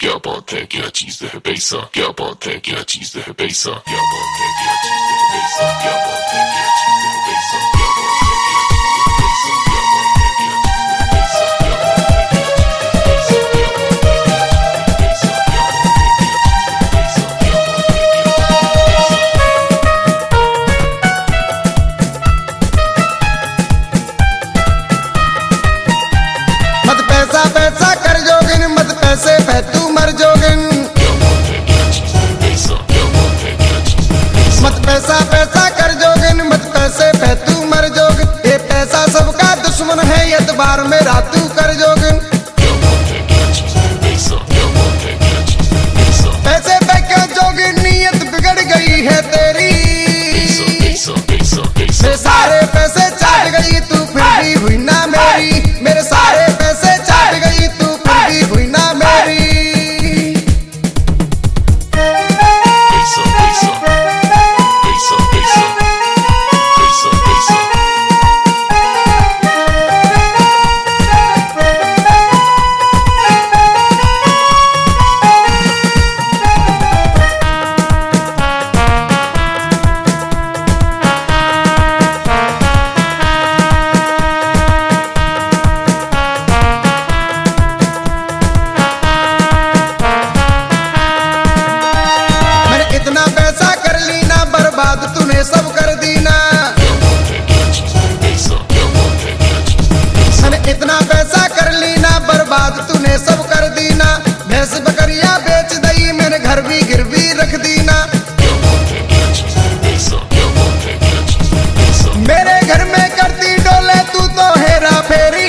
क्या बात है, क्या चीज है पैसा, क्या बात है, क्या चीज है पैसा, क्या बात है, क्या चीज है पैसा, क्या बात है, क्या चीज है पैसा, क्या बात है, पैसा कर जोगिन, मत पैसे पे तू मर जोगिन। मत पैसा कर जोगिन, मत पैसे पे तू मर जोगिन। ये पैसा सबका दुश्मन है, एतबार मेरा तू कर जोगिन। पैसे पे क्यों जोगिन, नीयत बिगड़ गई है तेरी। मेरे सारे पैसे चाट गई तू, फिर भी हुई ना मेरी। मेरे सारे पैसे चाट गई तू, फिर भी हुई ना मेरी। इतना पैसा कर ली ना बर्बाद, तूने सब कर दी ना। मैंने इतना पैसा कर ली ना बर्बाद, तूने सब कर दी ना। भैंस बकरियां बेच दी, मैंने घर भी गिरवी रख दी ना। मेरे घर में करती डोले तू तो हेरा फेरी।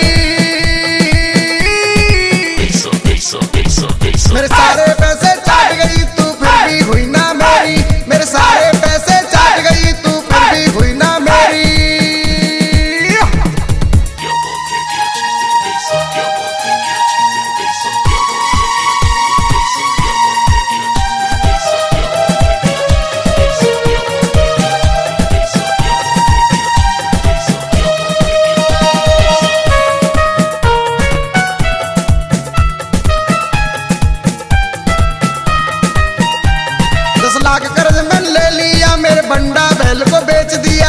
मेरे सारे पैसे चाट गई तू, फिर भी हुई ना मेरी। मेरे सारे पैसे चाट गई तू, फिर भी हुई ना मेरी। लाख कर्ज मैंने ले लिया, मेरे बंडा बैल को बेच दिया।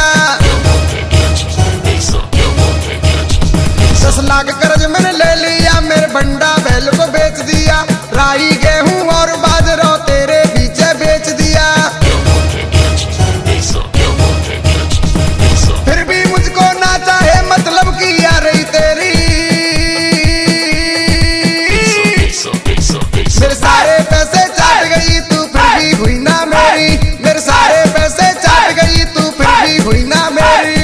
10 लाख कर्ज मैंने ले लिया, मेरे बंडा बैल को बेच दिया। राई गेहूं और बाजरा तेरे पीछे बेच दिया। फिर भी मुझको ना चाहे, मतलब की आ रही तेरी। मेरे सारे पैसे चाट गई तू, फिर भी हुई ना मेरी। मेरे सारे पैसे चाट गई तू, फिर भी हुई ना मेरी।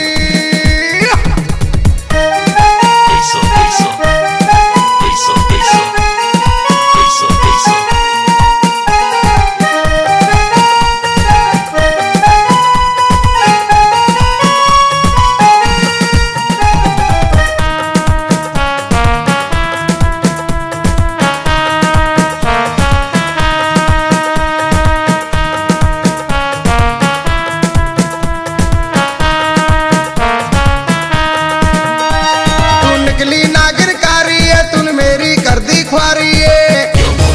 निकली नागिरकारी है, तूने मेरी कर दी ख्वारी है।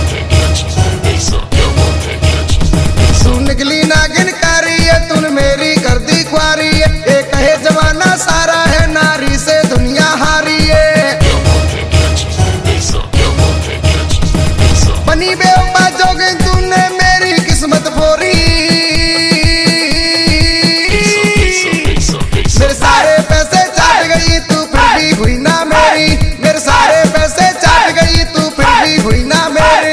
तू निकली नागिरकारी है, तूने मेरी कर दी ख्वारी है। ये कहे जमाना सारा है, नारी से दुनिया हारी है। बनी बेवफा जोगिन, तूने मेरी किस्मत फोरी। मेरे सारे पैसे चाट गई तू, फिर भी हुई ना मेरी। मेरे सारे पैसे चाट गई तू, फिर भी हुई ना मेरी।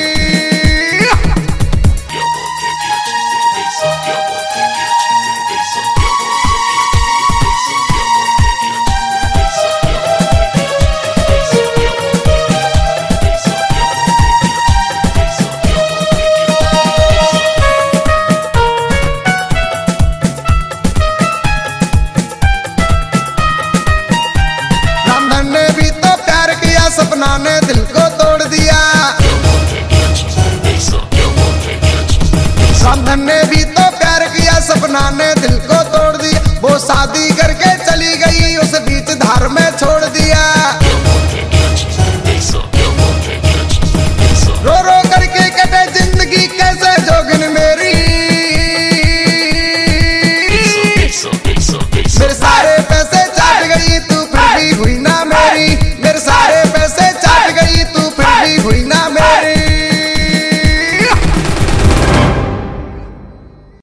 सपना ने दिल को तोड़ दिया। रामधन ने भी तो प्यार किया, सपना ने दिल को तोड़ दिया। वो शादी करके चली गई, उस बीच धार में छोड़